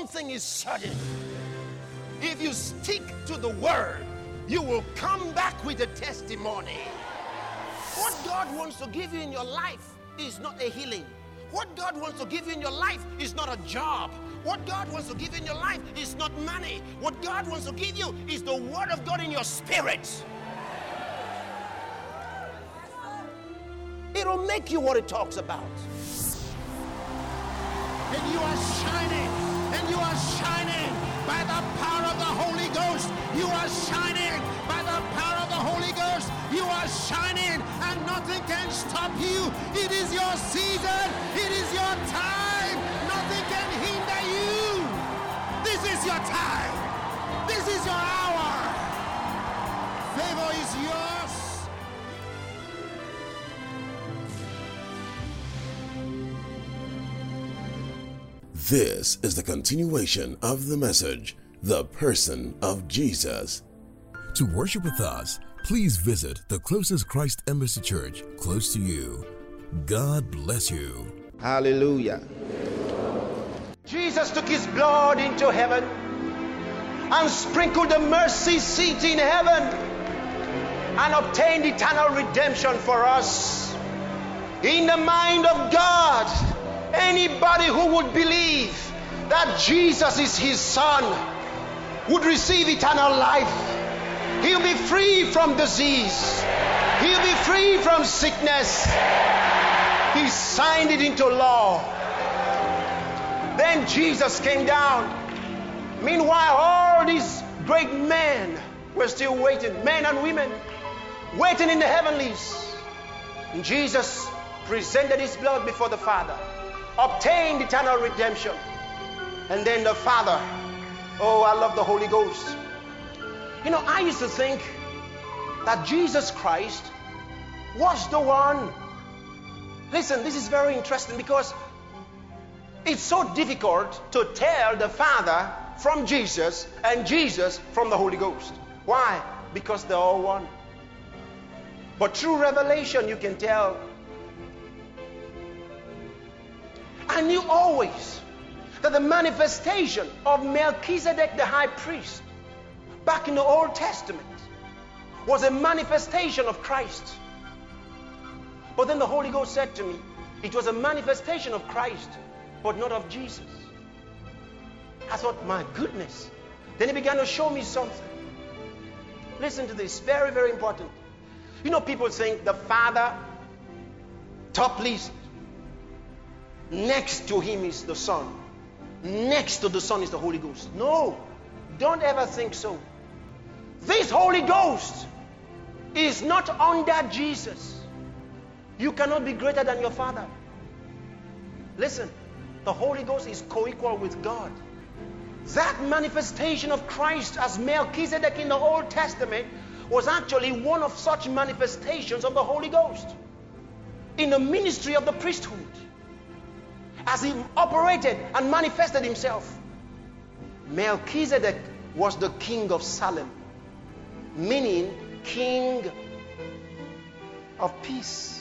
one thing is certain. If you stick to the word, you will come back with a testimony. What God wants to give you in your life is not a healing. What God wants to give you in your life is not a job. What God wants to give you in your life is not money. What God wants to give you is the word of God in your spirit. It'll make you what it talks about. And you are shining. And you are shining by the power of the Holy Ghost. You are shining by the power of the Holy Ghost. You are shining and nothing can stop you. It is your season. It is your time. Nothing can hinder you. This is your time. This is your hour. Favor is yours. This is the continuation of the message, The Person of Jesus. To worship with us, please visit the closest Christ Embassy Church close to you. God bless you. Hallelujah. Jesus took his blood into heaven and sprinkled the mercy seat in heaven and obtained eternal redemption for us. In the mind of God, anybody who would believe that Jesus is his son would receive eternal life. He'll be free from disease. He'll be free from sickness. He signed it into law. Then Jesus came down. Meanwhile, all these great men were still waiting, men and women, waiting in the heavenlies. And Jesus presented his blood before the Father, obtained eternal redemption. And then the Father, oh, I love the Holy Ghost. You know, I used to think that Jesus Christ was the one. Listen, this is very interesting because it's so difficult to tell the Father from Jesus and Jesus from the Holy Ghost. Why? Because they're all one. But through revelation, you can tell. I knew always that the manifestation of Melchizedek the high priest back in the Old Testament was a manifestation of Christ. But then the Holy Ghost said to me, it was a manifestation of Christ, but not of Jesus. I thought, my goodness. Then he began to show me something. Listen to this, very, very important. You know, people think the Father, top list. Next to him is the Son. Next to the Son is the Holy Ghost. No, don't ever think so. This Holy Ghost is not under Jesus. You cannot be greater than your Father. Listen, the Holy Ghost is co-equal with God. That manifestation of Christ as Melchizedek in the Old Testament was actually one of such manifestations of the Holy Ghost in the ministry of the priesthood. As he operated and manifested himself, Melchizedek was the king of Salem, meaning king of peace.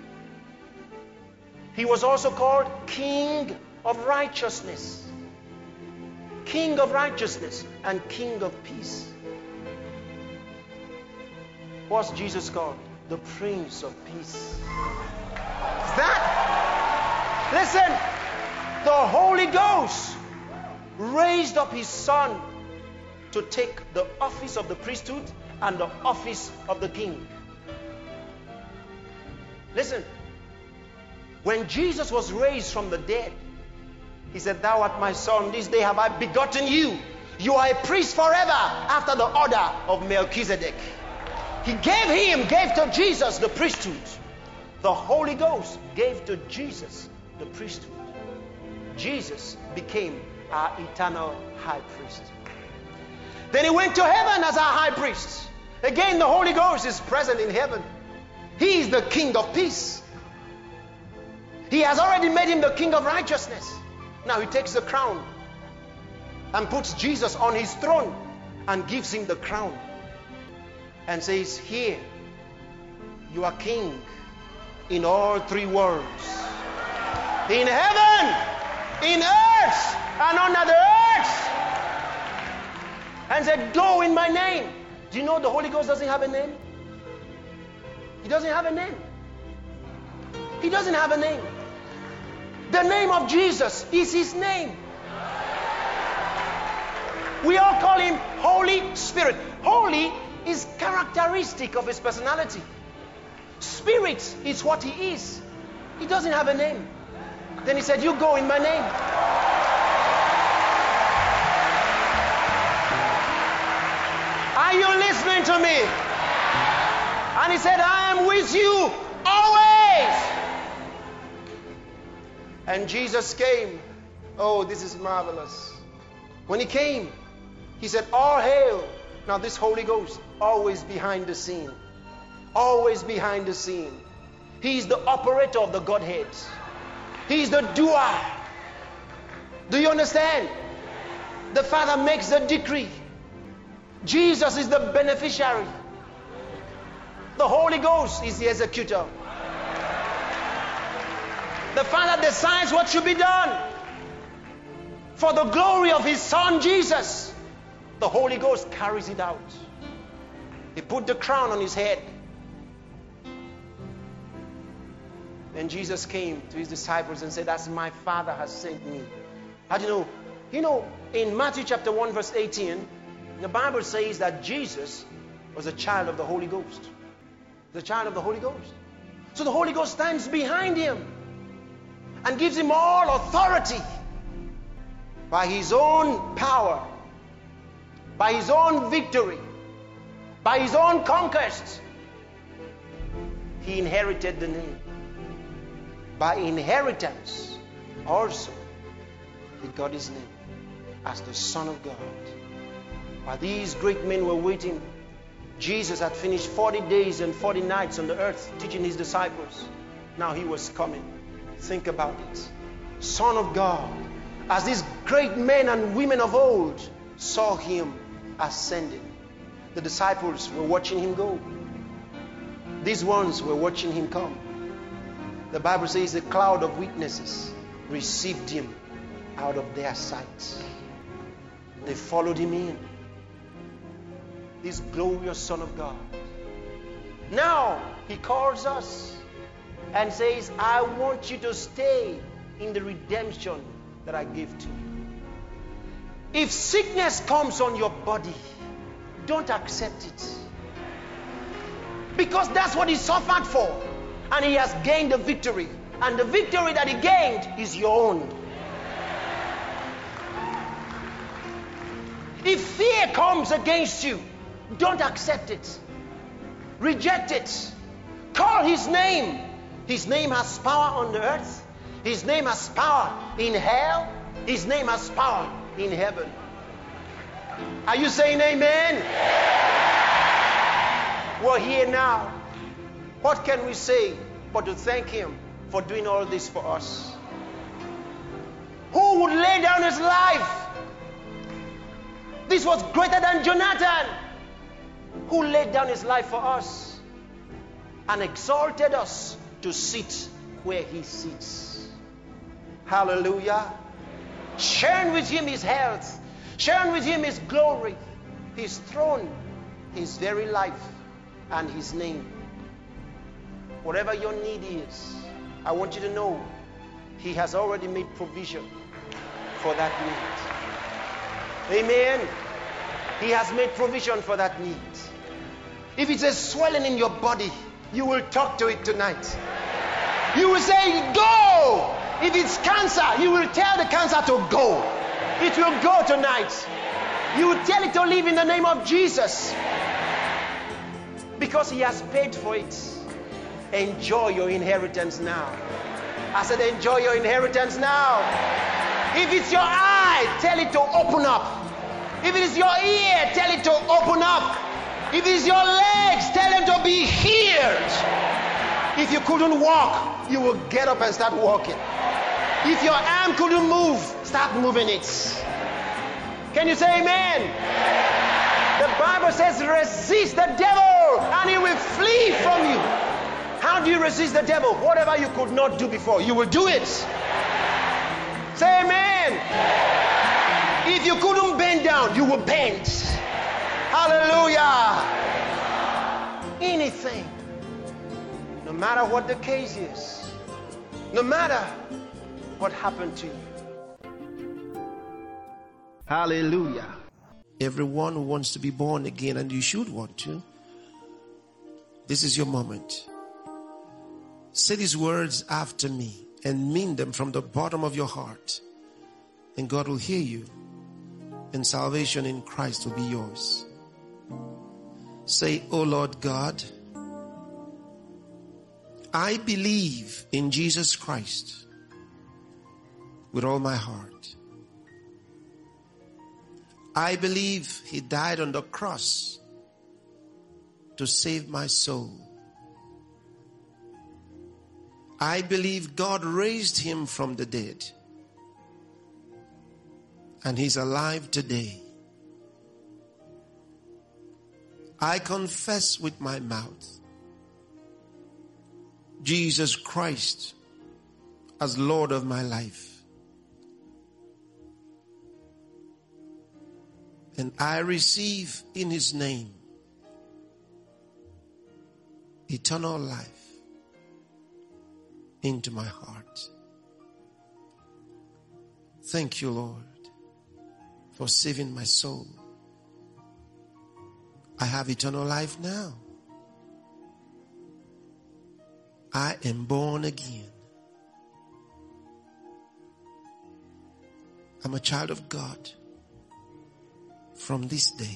He was also called king of righteousness, king of righteousness and king of peace. What's Jesus called? The Prince of Peace. Listen, the Holy Ghost raised up his Son to take the office of the priesthood and the office of the king. Listen, when Jesus was raised from the dead, he said, "Thou art my Son, this day have I begotten you. You are a priest forever after the order of Melchizedek." He gave to Jesus the priesthood. The Holy Ghost gave to Jesus the priesthood. Jesus became our eternal high priest. Then he went to heaven as our high priest. Again, the Holy Ghost is present in heaven. He is the king of peace. He has already made him the king of righteousness. Now he takes the crown and puts Jesus on his throne and gives him the crown and says, "Here, you are king in all three worlds. In heaven, in earth, and under the earth. and said, go in my name. Do you know the Holy Ghost doesn't have a name? He doesn't have a name. He doesn't have a name. The name of Jesus is his name. We all call him Holy Spirit. Holy is characteristic of his personality. Spirit is what he is. He doesn't have a name. Then he said, you go in my name. Are you listening to me? And he said, I am with you always. And Jesus came. Oh, this is marvelous. When he came, he said, all hail. Now this Holy Ghost, always behind the scene. Always behind the scene. He's the operator of the Godhead. He's the doer. Do you understand? The Father makes the decree. Jesus is the beneficiary. The Holy Ghost is the executor. The Father decides what should be done for the glory of his Son Jesus. The Holy Ghost carries it out. He put the crown on his head. Then Jesus came to his disciples and said, as my Father has sent me. How do you know? You know, in Matthew chapter 1 verse 18, the Bible says that Jesus was a child of the Holy Ghost. The child of the Holy Ghost. So the Holy Ghost stands behind him and gives him all authority by his own power, by his own victory, by his own conquest. He inherited the name. By inheritance also he got his name as the Son of God. While these great men were waiting, Jesus had finished 40 days and 40 nights on the earth teaching his disciples. Now he was coming. Think about it. Son of God. As these great men and women of old saw him ascending, the disciples were watching him go. These ones were watching him come. The Bible says a cloud of witnesses received him out of their sight. They followed him in. This glorious Son of God. Now he calls us and says, I want you to stay in the redemption that I give to you. If sickness comes on your body, don't accept it. Because that's what he suffered for. And he has gained the victory. And the victory that he gained is your own. If fear comes against you, don't accept it. Reject it. Call his name. His name has power on the earth. His name has power in hell. His name has power in heaven. Are you saying amen? We're here now. What can we say but to thank him for doing all this for us? Who would lay down his life? This was greater than Jonathan, who laid down his life for us and exalted us to sit where he sits. Hallelujah. Sharing with him his health, sharing with him his glory, his throne, his very life, and his name. Whatever your need is, I want you to know he has already made provision for that need. Amen. He has made provision for that need. If it's a swelling in your body, you will talk to it tonight. You will say, go. If it's cancer, you will tell the cancer to go. It will go tonight. You will tell it to live in the name of Jesus. Because he has paid for it. Enjoy your inheritance now. I said, enjoy your inheritance now. If it's your eye, tell it to open up. If it is your ear, tell it to open up. If it is your legs, tell them to be healed. If you couldn't walk, you will get up and start walking. If your arm couldn't move, start moving it. Can you say amen? The Bible says resist the devil and he will flee from you. How do you resist the devil? Whatever you could not do before, you will do it. Say amen. If you couldn't bend bend down, you will bend. Hallelujah. Anything, no matter what the case is, no matter what happened to you. Hallelujah. Everyone who wants to be born again, and you should want to, this is your moment. Say these words after me and mean them from the bottom of your heart, and God will hear you, and salvation in Christ will be yours. Say, "Oh Lord God, I believe in Jesus Christ with all my heart. I believe He died on the cross to save my soul. I believe God raised Him from the dead, and He's alive today. I confess with my mouth Jesus Christ as Lord of my life, and I receive in His name eternal life into my heart. Thank you, Lord, for saving my soul. I have eternal life now. I am born again. I'm a child of God from this day.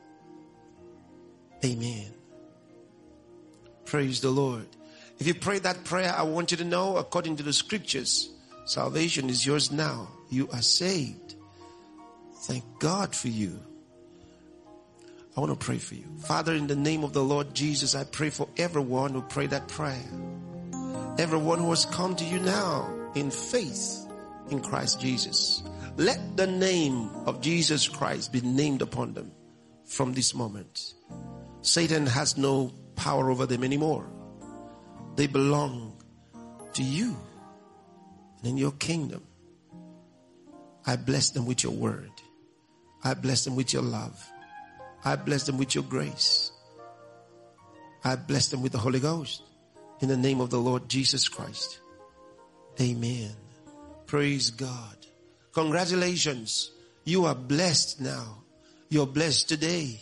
Amen." Praise the Lord. If you pray that prayer, I want you to know, according to the scriptures, salvation is yours now. You are saved. Thank God for you. I want to pray for you. Father, in the name of the Lord Jesus, I pray for everyone who prayed that prayer. Everyone who has come to you now in faith in Christ Jesus. Let the name of Jesus Christ be named upon them from this moment. Satan has no power over them anymore. They belong to you and in your kingdom. I bless them with your word. I bless them with your love. I bless them with your grace. I bless them with the Holy Ghost. In the name of the Lord Jesus Christ. Amen. Praise God. Congratulations. You are blessed now. You're blessed today.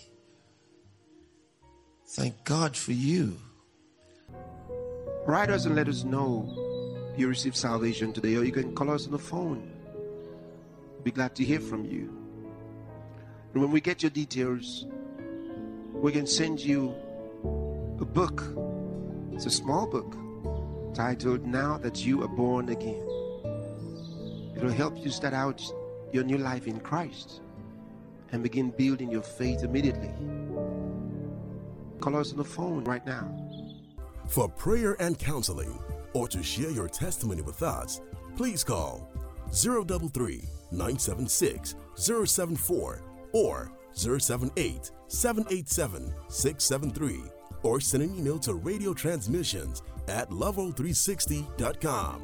Thank God for you. Write us and let us know you received salvation today, or you can call us on the phone. We'll be glad to hear from you. And when we get your details, we can send you a book. It's a small book titled "Now That You Are Born Again." It will help you start out your new life in Christ and begin building your faith immediately. Call us on the phone right now. For prayer and counseling, or to share your testimony with us, please call 033-976-074 or 078-787-673, or send an email to radiotransmissions@level360.com.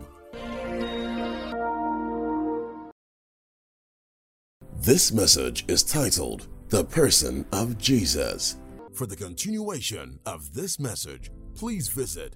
This message is titled "The Person of Jesus." For the continuation of this message, please visit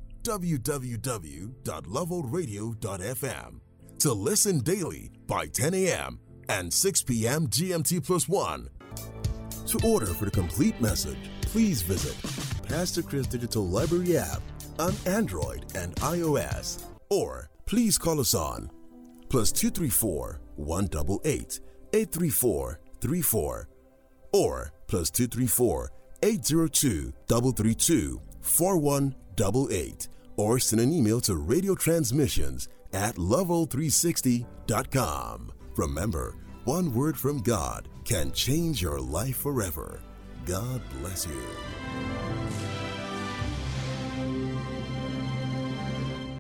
www.levelradio.fm to listen daily by 10 a.m. and 6 p.m. GMT+1. To order for the complete message, please visit Pastor Chris Digital Library app on Android and iOS, or please call us on +234 188 834 34 or +234 802 332 4188, or send an email to radiotransmissions@level360.com. Remember, one word from God can change your life forever. God bless you.